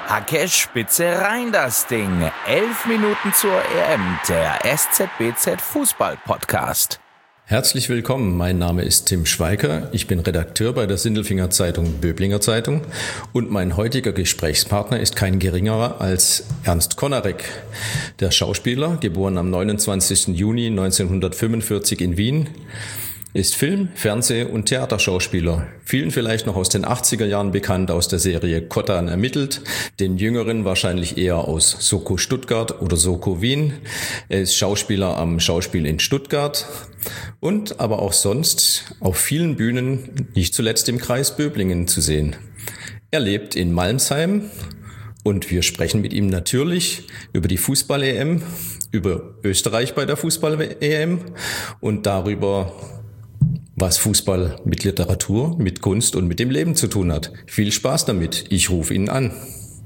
Hacke Spitze rein das Ding. 11 Minuten zur EM, der SZBZ Fußball Podcast. Herzlich willkommen, mein Name ist Tim Schweiker, ich bin Redakteur bei der Sindelfinger Zeitung Böblinger Zeitung und mein heutiger Gesprächspartner ist kein geringerer als Ernst Konarek, der Schauspieler, geboren am 29. Juni 1945 in Wien, ist Film-, Fernseh- und Theaterschauspieler. Vielen vielleicht noch aus den 80er Jahren bekannt aus der Serie Kottan ermittelt, den Jüngeren wahrscheinlich eher aus Soko Stuttgart oder Soko Wien. Er ist Schauspieler am Schauspiel in Stuttgart und aber auch sonst auf vielen Bühnen, nicht zuletzt im Kreis Böblingen zu sehen. Er lebt in Malmsheim und wir sprechen mit ihm natürlich über die Fußball-EM, über Österreich bei der Fußball-EM und darüber, was Fußball mit Literatur, mit Kunst und mit dem Leben zu tun hat. Viel Spaß damit. Ich rufe ihn an.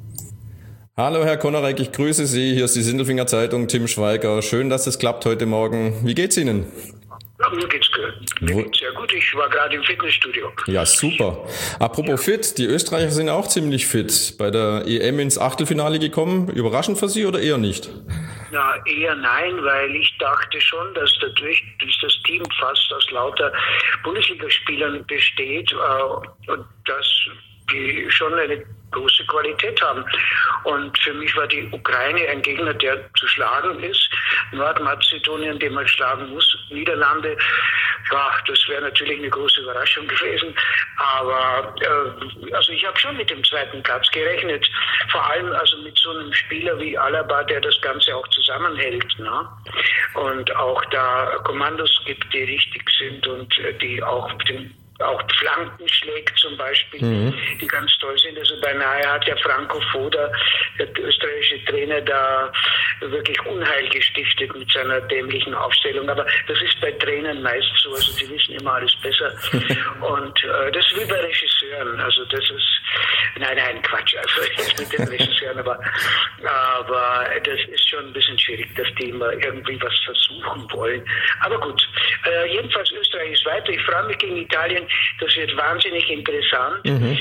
Hallo Herr Konarek, ich grüße Sie. Hier ist die Sindelfinger Zeitung, Tim Schweiger. Schön, dass es klappt heute Morgen. Wie geht's Ihnen? Ja, mir geht's gut. Mir geht's sehr gut. Ich war gerade im Fitnessstudio. Ja, super. Apropos fit, die Österreicher sind auch ziemlich fit. Bei der EM ins Achtelfinale gekommen. Überraschend für Sie oder eher nicht? Na, eher nein, weil ich dachte schon, dass dadurch das Team fast aus lauter Bundesligaspielern besteht und dass die schon eine große Qualität haben. Und für mich war die Ukraine ein Gegner, der zu schlagen ist. Nordmazedonien, den man schlagen muss. Niederlande, ja, das wäre natürlich eine große Überraschung gewesen. Aber also ich habe schon mit dem zweiten Platz gerechnet. Vor allem also mit so einem Spieler wie Alaba, der das Ganze auch zusammenhält. Ne? Und auch da Kommandos gibt, die richtig sind und die auch Flanken schlägt zum Beispiel, die ganz toll sind. Also beinahe hat der Franco Foda, der österreichische Trainer, da wirklich Unheil gestiftet mit seiner dämlichen Aufstellung. Aber das ist bei Trainern meist so, also die wissen immer alles besser. Und das ist wie bei Regisseuren. Also das ist, nein, Quatsch, also jetzt mit den Regisseuren, aber das ist schon ein bisschen schwierig, dass die immer irgendwie was versuchen wollen. Aber gut, jedenfalls Österreich ist weiter. Ich freue mich gegen Italien. Das wird wahnsinnig interessant.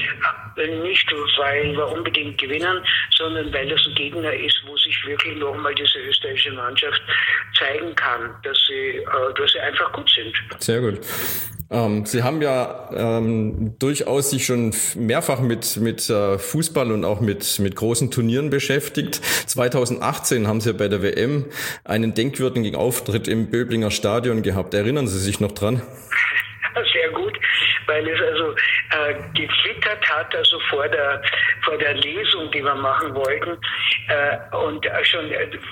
Nicht, weil wir unbedingt gewinnen, sondern weil das ein Gegner ist, wo sich wirklich nochmal diese österreichische Mannschaft zeigen kann, dass sie einfach gut sind. Sehr gut. Sie haben ja durchaus sich schon mehrfach mit Fußball und auch mit großen Turnieren beschäftigt. 2018 haben Sie bei der WM einen denkwürdigen Auftritt im Böblinger Stadion gehabt. Erinnern Sie sich noch dran? Sehr gut, weil es also geflittert hat, also vor der Lesung, die wir machen wollten, und schon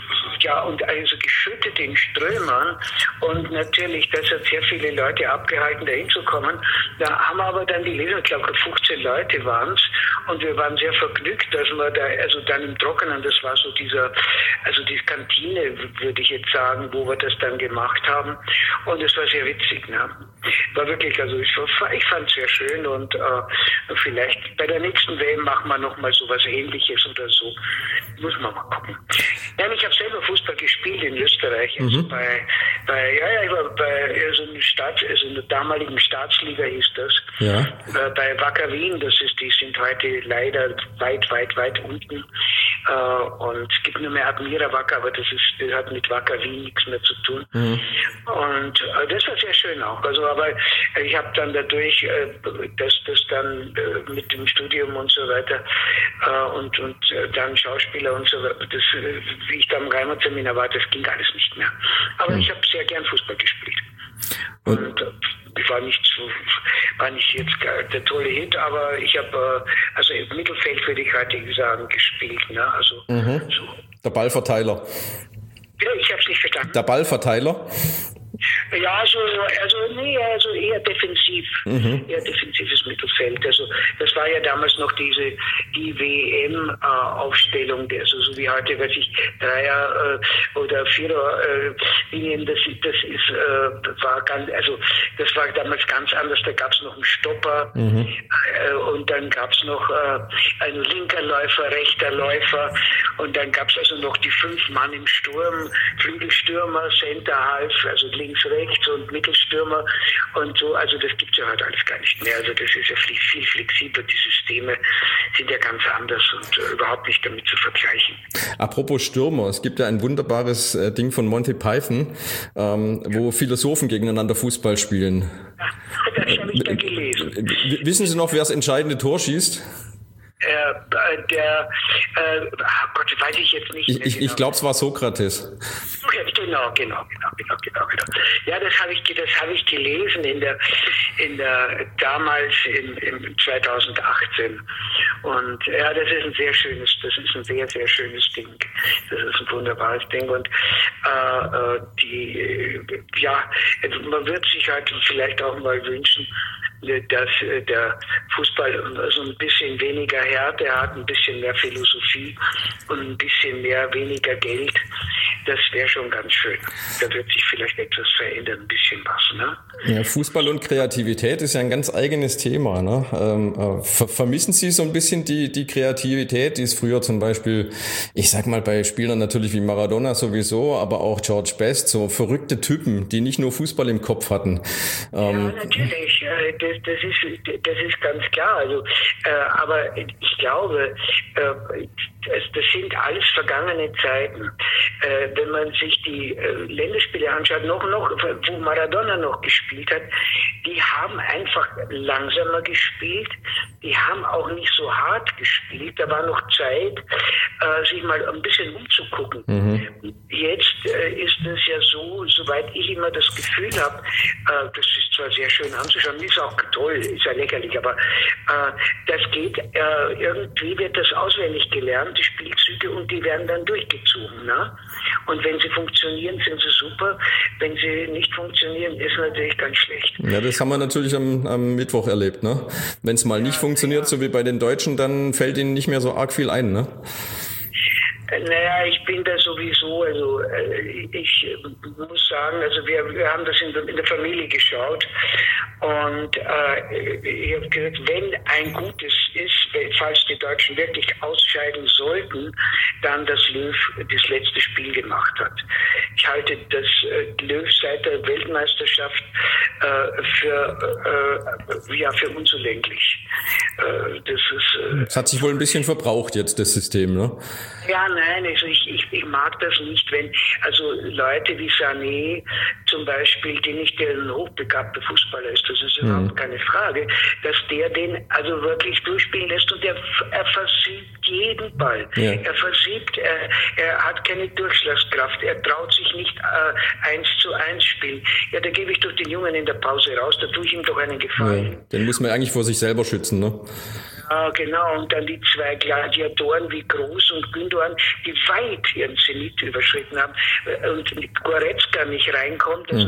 und also geschüttet in Strömern, und natürlich, das hat sehr viele Leute abgehalten, da hinzukommen. Da haben wir aber dann die Lesung, ich glaube 15 Leute waren es, und wir waren sehr vergnügt, dass wir da, also dann im Trockenen, das war so die Kantine, würde ich jetzt sagen, wo wir das dann gemacht haben, und es war sehr witzig, ne? War wirklich, also ich fand es sehr schön, und vielleicht bei der nächsten WM machen wir nochmal so was Ähnliches oder so. Muss man mal gucken. Nein, ich habe selber Fußball gespielt in Österreich. Also ich war bei so einer damaligen Staatsliga hieß das. Ja. Bei Wacker Wien, die sind heute leider weit unten. Und es gibt nur mehr Admira Wacker, aber das hat mit Wacker Wien nichts mehr zu tun. Und das war sehr schön auch. Also, aber ich habe dann dadurch, dass das dann mit dem Studium und so weiter und dann Schauspieler und so weiter, wie ich da im Heimatseminar war, das ging alles nicht mehr. Aber ich habe sehr gern Fußball gespielt. Und ich war nicht jetzt der tolle Hit, aber ich habe also im Mittelfeld, würde ich heute sagen, gespielt. Ne? Also so. Der Ballverteiler. Ja, ich habe es nicht verstanden. Der Ballverteiler? Ja, also eher defensiv. Eher defensives Mittelfeld. Also das war ja damals noch die WM-Aufstellung, also so wie heute, weiß ich, Dreier- oder Vierer-Linien, das war damals ganz anders. Da gab es noch einen Stopper und dann gab es noch einen linker Läufer, rechter Läufer, und dann gab es also noch die 5 Mann im Sturm, Flügelstürmer, Center Half, also links links, rechts und Mittelstürmer und so. Also das gibt's ja heute alles gar nicht mehr. Also das ist ja viel flexibler. Die Systeme sind ja ganz anders und überhaupt nicht damit zu vergleichen. Apropos Stürmer, es gibt ja ein wunderbares Ding von Monty Python, wo Philosophen gegeneinander Fußball spielen. Das habe ich da gelesen. Wissen Sie noch, wer das entscheidende Tor schießt? Gott, weiß ich jetzt nicht. Ich glaube, es war Sokrates. Genau. Ja, das habe ich gelesen damals im 2018. Und ja, das ist ein sehr schönes Ding. Das ist ein wunderbares Ding. Und man wird sich halt vielleicht auch mal wünschen, dass der Fußball so ein bisschen weniger Härte hat, ein bisschen mehr Philosophie und ein bisschen weniger Geld. Das wäre schon ganz schön. Da wird sich vielleicht etwas verändern, ein bisschen was. Ne? Ja, Fußball und Kreativität ist ja ein ganz eigenes Thema. Ne? Vermissen Sie so ein bisschen die Kreativität, die es früher zum Beispiel, ich sag mal bei Spielern natürlich wie Maradona sowieso, aber auch George Best, so verrückte Typen, die nicht nur Fußball im Kopf hatten. Ja, natürlich. Das ist ganz klar. Also, aber ich glaube, das sind alles vergangene Zeiten. Wenn man sich die Länderspiele anschaut, noch wo Maradona noch gespielt hat, die haben einfach langsamer gespielt. Die haben auch nicht so hart gespielt. Da war noch Zeit, sich mal ein bisschen umzugucken. Mhm. Jetzt ist es ja so, soweit ich immer das Gefühl habe, das ist zwar sehr schön anzuschauen, ist auch toll, ist ja lächerlich, aber das geht, irgendwie wird das auswendig gelernt, die Spielzüge, und die werden dann durchgezogen. Ne? Und wenn sie funktionieren, sind sie super. Wenn sie nicht funktionieren, ist natürlich ganz schlecht. Ja, das haben wir natürlich am Mittwoch erlebt. Ne? Wenn es mal nicht funktioniert, so wie bei den Deutschen, dann fällt ihnen nicht mehr so arg viel ein. Ne? Naja, ich bin da sowieso, also ich muss sagen, also wir haben das in der Familie geschaut und ich habe gesagt, wenn ein gutes ist, falls die Deutschen wirklich ausscheiden sollten, dann dass Löw das letzte Spiel gemacht hat. Ich halte das Löw seit der Weltmeisterschaft für unzulänglich. Das hat sich wohl ein bisschen verbraucht jetzt, das System, ne? Ja, nein, also ich mag das nicht, wenn also Leute wie Sané zum Beispiel, die nicht ein hochbegabter Fußballer ist, das ist überhaupt keine Frage, dass der den also wirklich durchspielen lässt und er versiebt jeden Ball. Ja. Er hat keine Durchschlagskraft, er traut sich nicht 1:1 spielen. Ja, da gebe ich doch den Jungen in der Pause raus, da tue ich ihm doch einen Gefallen. Ja, den muss man eigentlich vor sich selber schützen, ne? Ja, genau. Und dann die zwei Gladiatoren wie Groß und Gündogan, die weit ihren Zenit überschritten haben und Goretzka nicht reinkommt. Also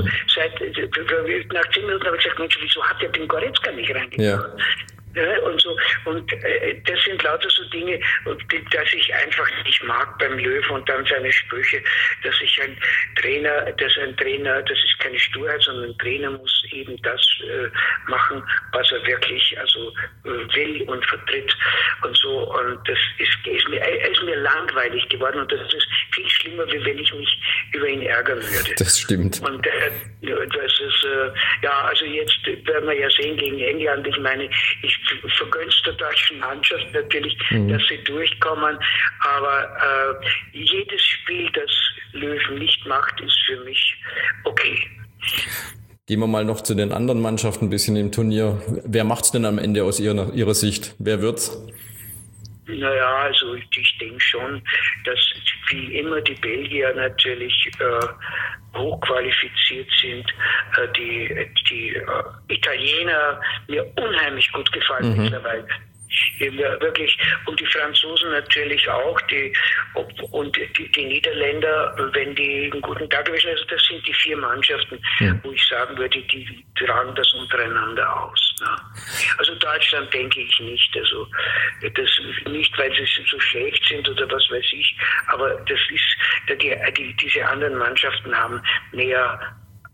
nach 10 Minuten habe ich gesagt, Mensch, wieso hat er den Goretzka nicht reingekommen? Ja. Und so, und das sind lauter so Dinge, dass ich einfach nicht mag beim Löw, und dann seine Sprüche, dass ein Trainer, das ist keine Sturheit, sondern ein Trainer muss eben das machen, was er wirklich will und vertritt und so, und das ist mir langweilig geworden, und das ist viel schlimmer, wie wenn ich mich über ihn ärgern würde. Das stimmt. Und das ist also jetzt werden wir ja sehen gegen England. Ich meine, ich vergönn's der deutschen Mannschaft natürlich, dass sie durchkommen, aber jedes Spiel, das Löw nicht macht, ist für mich okay. Gehen wir mal noch zu den anderen Mannschaften ein bisschen im Turnier. Wer macht's denn am Ende aus Ihrer Sicht? Wer wird's? Naja, also ich denke schon, dass wie immer die Belgier natürlich hochqualifiziert sind. Die Italiener mir unheimlich gut gefallen mittlerweile. Wirklich, und die Franzosen natürlich auch, und die Niederländer, wenn die einen guten Tag erwischen, also das sind die 4 Mannschaften, wo ich sagen würde, die tragen das untereinander aus. Ne? Also Deutschland denke ich nicht, also das nicht, weil sie so schlecht sind oder was weiß ich, aber das ist, diese anderen Mannschaften haben mehr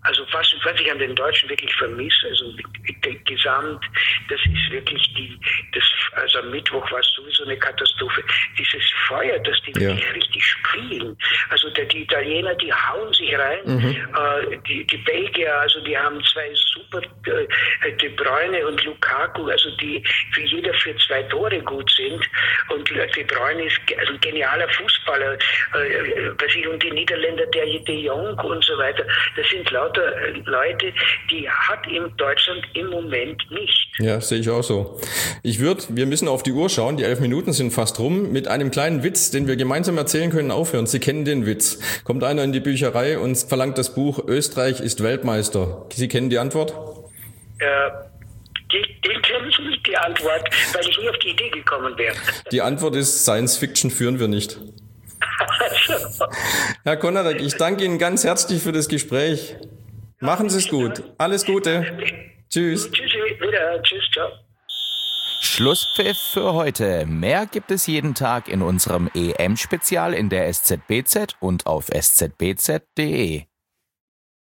Also was ich an den Deutschen wirklich vermisse, also gesamt, das ist wirklich also am Mittwoch war es sowieso eine Katastrophe. Dieses Feuer, das die wirklich richtig spielen. Also die Italiener, die hauen sich rein. Die Belgier, also die haben zwei super, De Bruyne und Lukaku, also die für jeder für 2 Tore gut sind. Und De Bruyne ist also ein genialer Fußballer. Und die Niederländer, der De Jong und so weiter. Das sind lauter Leute, die hat in Deutschland im Moment nicht. Ja, sehe ich auch so. Wir müssen auf die Uhr schauen, die 11 Minuten sind fast rum, mit einem kleinen Witz, den wir gemeinsam erzählen können, aufhören. Sie kennen den Witz. Kommt einer in die Bücherei und verlangt das Buch Österreich ist Weltmeister. Sie kennen die Antwort? Den kenne ich nicht, die Antwort, weil ich nie auf die Idee gekommen wäre. Die Antwort ist, Science Fiction führen wir nicht. Herr Konarek, ich danke Ihnen ganz herzlich für das Gespräch. Machen Sie es gut. Alles Gute. Tschüss. Tschüss, wieder. Tschüss, ciao. Schlusspfiff für heute. Mehr gibt es jeden Tag in unserem EM-Spezial in der SZBZ und auf szbz.de.